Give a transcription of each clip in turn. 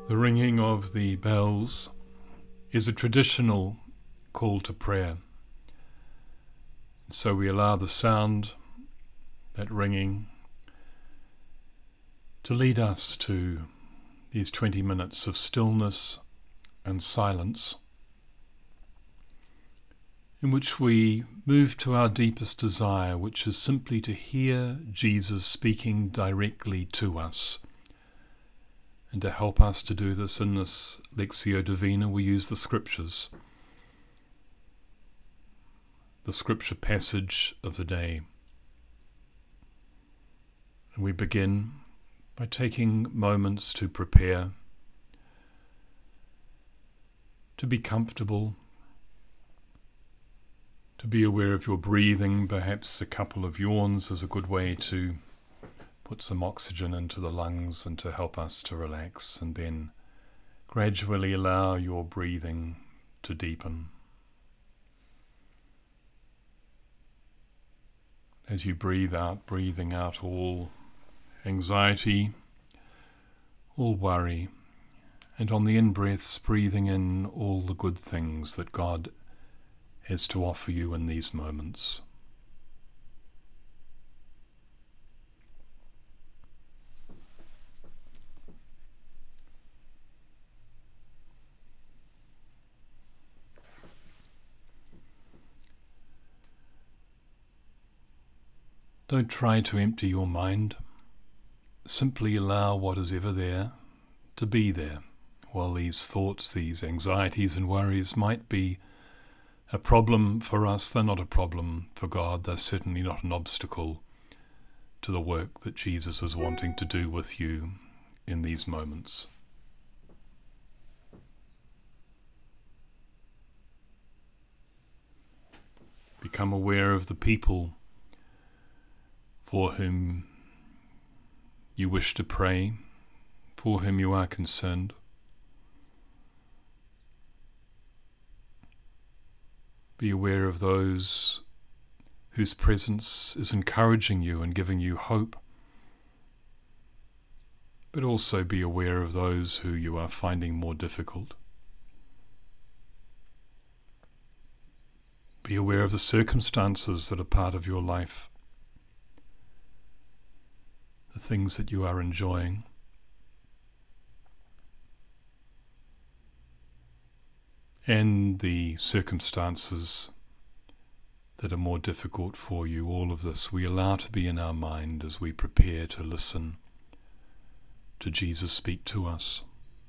The ringing of the bells is a traditional call to prayer. So we allow the sound, that ringing, to lead us to these 20 minutes of stillness and silence, in which we move to our deepest desire, which is simply to hear Jesus speaking directly to us. And to help us to do this in this Lectio Divina, we use the Scriptures, the Scripture passage of the day. And we begin by taking moments to prepare, to be comfortable, to be aware of your breathing. Perhaps a couple of yawns is a good way to put some oxygen into the lungs and to help us to relax, and then gradually allow your breathing to deepen. As you breathe out, breathing out all anxiety, all worry, and on the in-breaths, breathing in all the good things that God has to offer you in these moments. Don't try to empty your mind. Simply allow what is ever there to be there. While these thoughts, these anxieties and worries might be a problem for us, they're not a problem for God. They're certainly not an obstacle to the work that Jesus is wanting to do with you in these moments. Become aware of the people for whom you wish to pray, for whom you are concerned. Be aware of those whose presence is encouraging you and giving you hope, but also be aware of those who you are finding more difficult. Be aware of the circumstances that are part of your life, the things that you are enjoying. And the circumstances that are more difficult for you. All of this we allow to be in our mind as we prepare to listen to Jesus speak to us.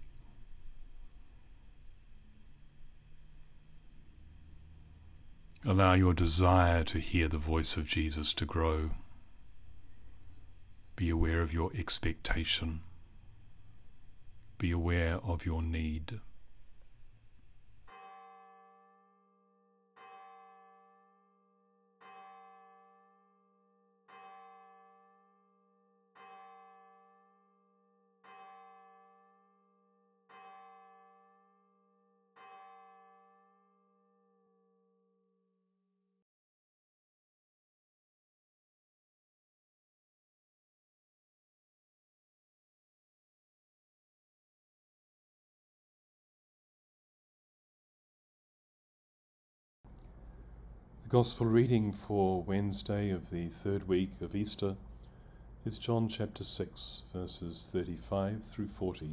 Allow your desire to hear the voice of Jesus to grow. Be aware of your expectation. Be aware of your need. The Gospel reading for Wednesday of the third week of Easter is John chapter 6, verses 35 through 40.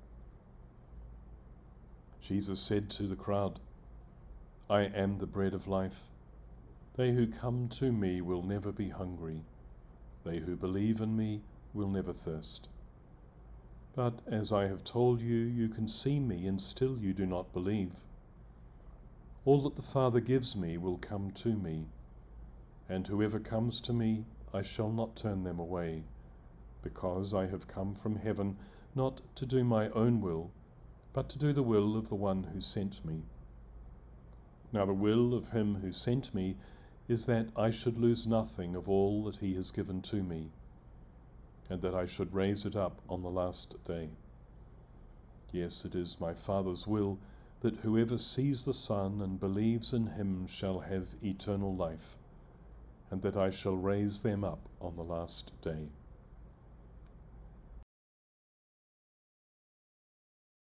Jesus said to the crowd, "I am the bread of life. They who come to me will never be hungry. They who believe in me will never thirst. But as I have told you, you can see me and still you do not believe. All that the Father gives me will come to me, and whoever comes to me, I shall not turn them away, because I have come from heaven not to do my own will, but to do the will of the one who sent me. Now the will of him who sent me is that I should lose nothing of all that he has given to me, and that I should raise it up on the last day. Yes, it is my Father's will that whoever sees the Son and believes in him shall have eternal life, and that I shall raise them up on the last day."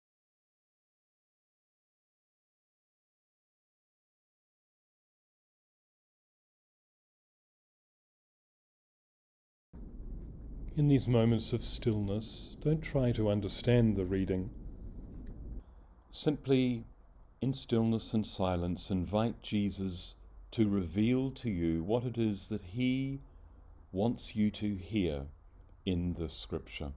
In these moments of stillness, don't try to understand the reading. Simply, in stillness and silence, invite Jesus to reveal to you what it is that he wants you to hear in this scripture.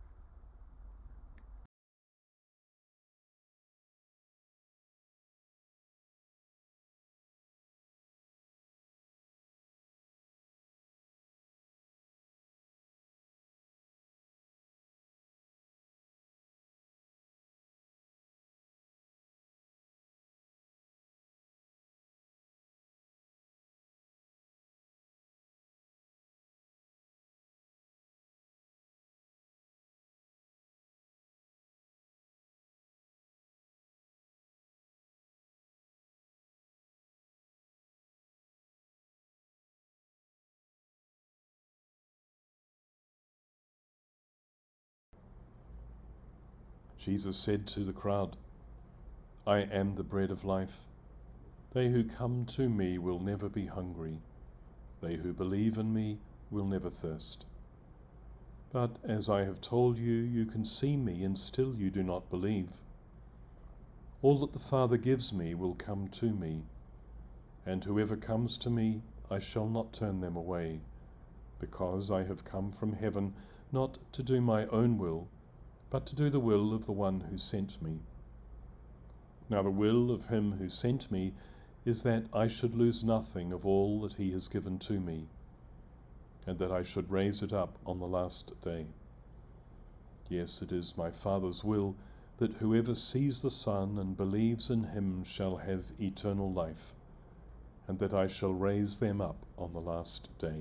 Jesus said to the crowd, I am the bread of life. They who come to me will never be hungry. They who believe in me will never thirst. But as I have told you, you can see me, and still you do not believe. All that the Father gives me will come to me, and whoever comes to me, I shall not turn them away, because I have come from heaven not to do my own will, but to do the will of the one who sent me. Now the will of him who sent me is that I should lose nothing of all that he has given to me, and that I should raise it up on the last day. Yes, it is my Father's will that whoever sees the Son and believes in him shall have eternal life, and that I shall raise them up on the last day.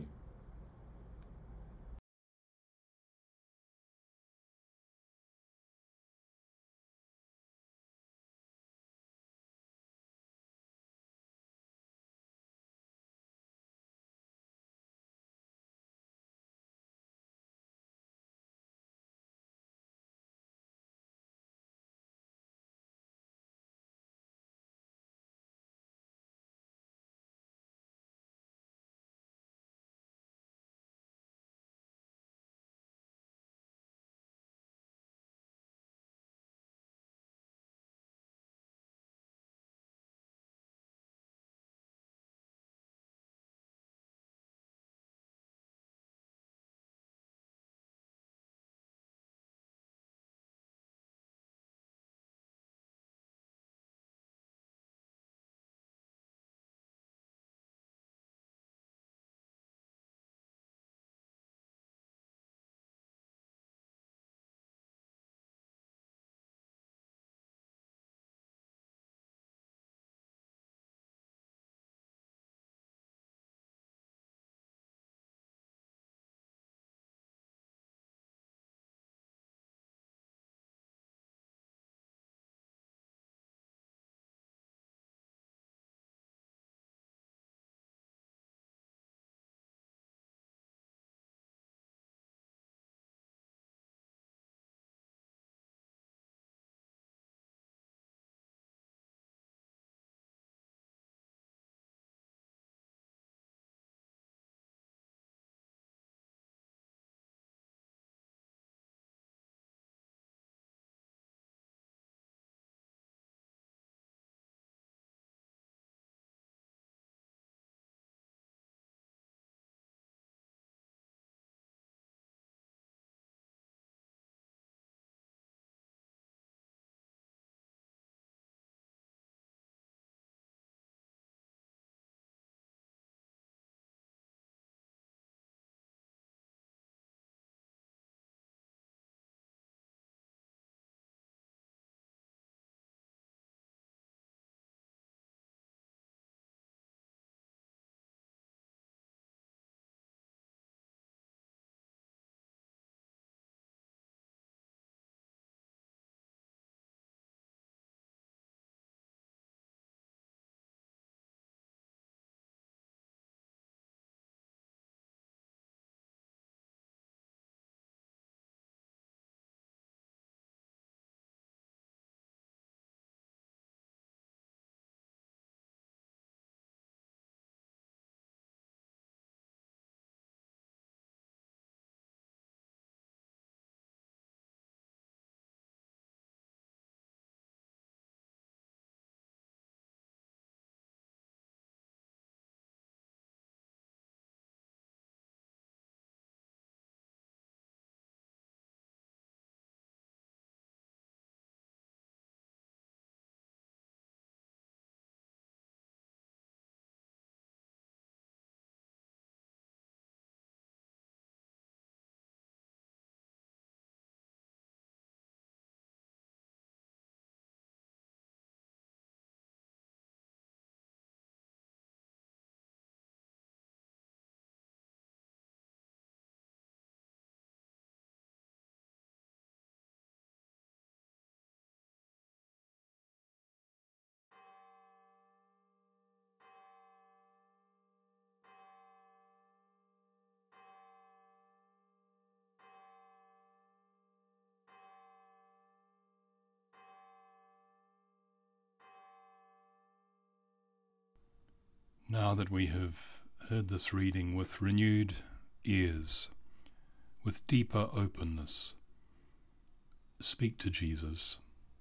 Now that we have heard this reading with renewed ears, with deeper openness, speak to Jesus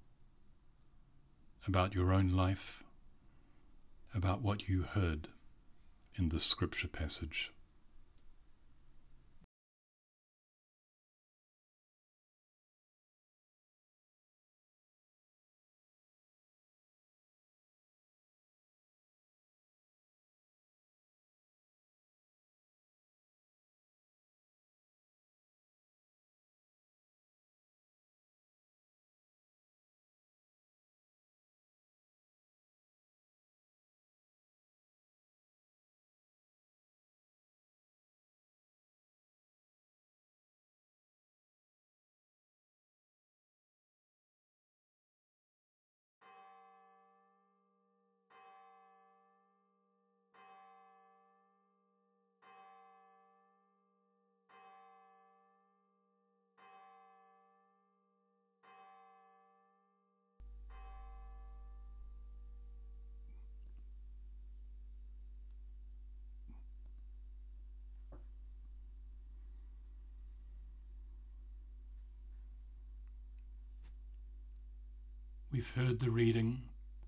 about your own life, about what you heard in this scripture passage. We've heard the reading,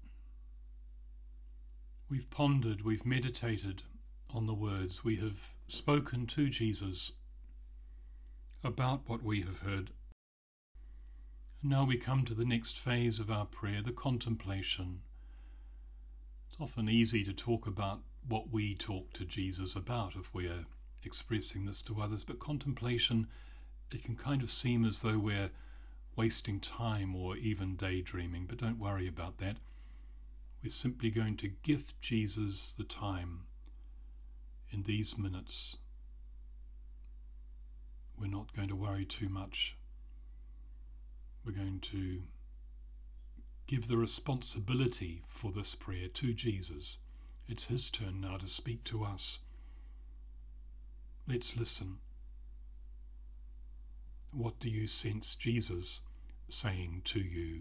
we've pondered, we've meditated on the words, we have spoken to Jesus about what we have heard. And now we come to the next phase of our prayer, the contemplation. It's often easy to talk about what we talk to Jesus about if we're expressing this to others, but contemplation, it can kind of seem as though we're wasting time or even daydreaming, but don't worry about that. We're simply going to gift Jesus the time in these minutes. We're not going to worry too much. We're going to give the responsibility for this prayer to Jesus. It's his turn now to speak to us. Let's listen. What do you sense Jesus saying to you?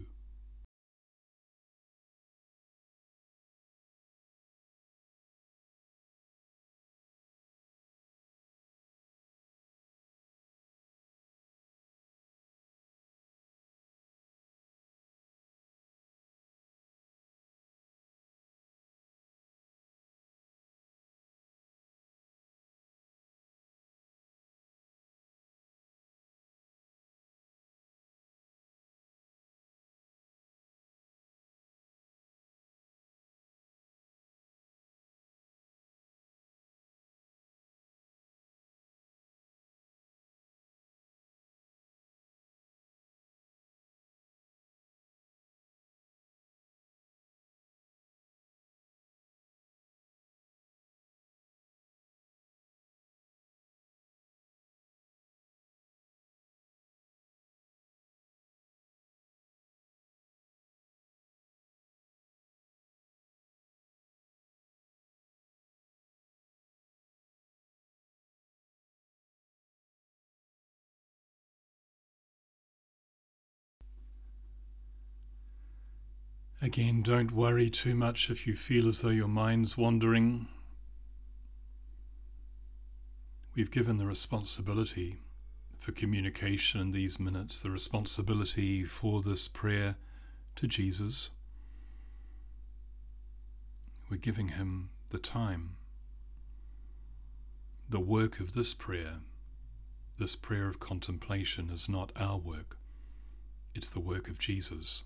Again, don't worry too much if you feel as though your mind's wandering. We've given the responsibility for communication in these minutes, the responsibility for this prayer to Jesus. We're giving him the time. The work of this prayer of contemplation, is not our work. It's the work of Jesus.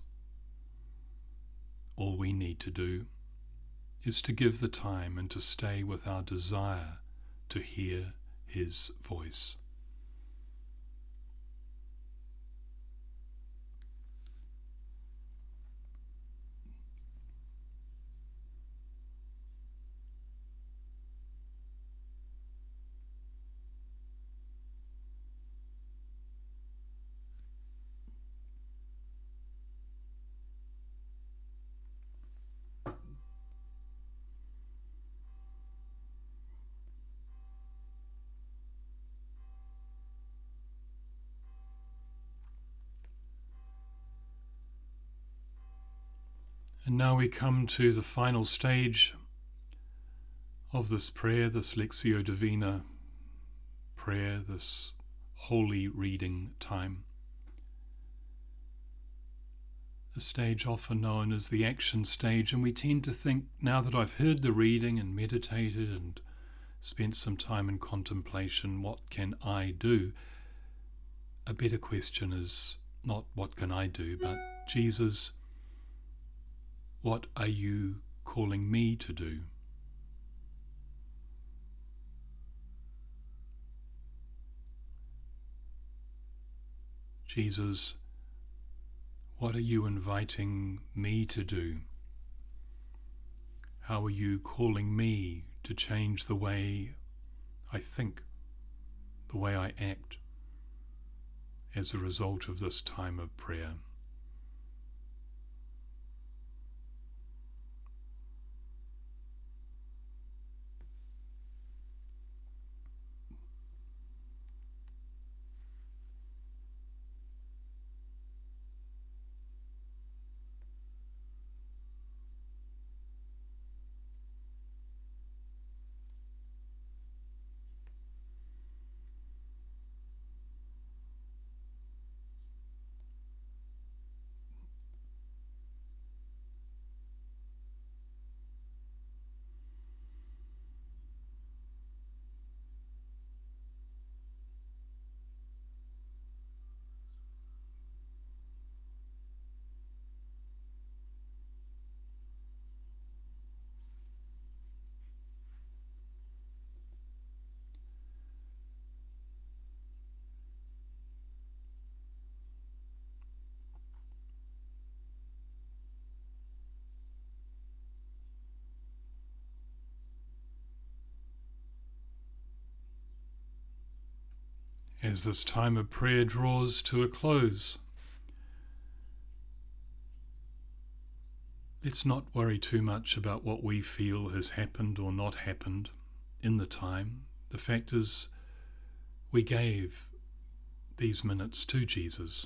All we need to do is to give the time and to stay with our desire to hear his voice. And now we come to the final stage of this prayer, this Lectio Divina prayer, this holy reading time. The stage often known as the action stage, and we tend to think, now that I've heard the reading and meditated and spent some time in contemplation, what can I do? A better question is not what can I do, but Jesus, what are you calling me to do? Jesus, what are you inviting me to do? How are you calling me to change the way I think, the way I act, as a result of this time of prayer? As this time of prayer draws to a close, let's not worry too much about what we feel has happened or not happened in the time. The fact is, we gave these minutes to Jesus.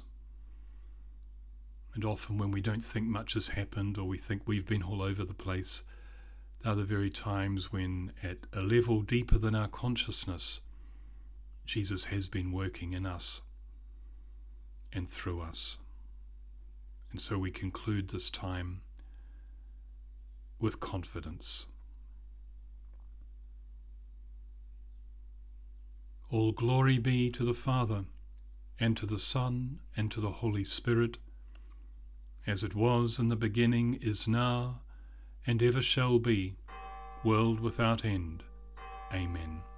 And often when we don't think much has happened, or we think we've been all over the place, they're the very times when, at a level deeper than our consciousness, Jesus has been working in us and through us. And so we conclude this time with confidence. All glory be to the Father, and to the Son, and to the Holy Spirit, as it was in the beginning, is now, and ever shall be, world without end. Amen.